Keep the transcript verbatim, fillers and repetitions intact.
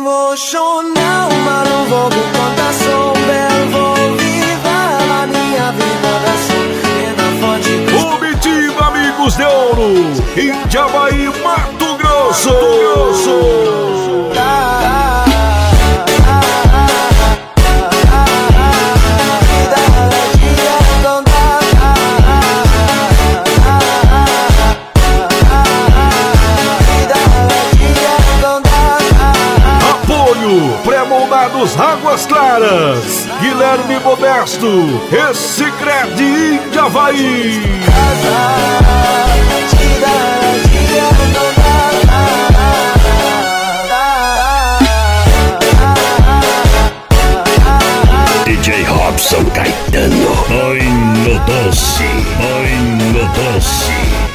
emocional, mas não vou por conta, sou belo, vou viver a minha vida da sua fonte. Obitiba, amigos de ouro, Índiavaí, Mato Grosso. Mato Grosso. Ah, Pré-moldados Águas Claras, Guilherme Modesto, Recicred Índiavaí. D J Robson Caetano, oi no doce, oi no doce.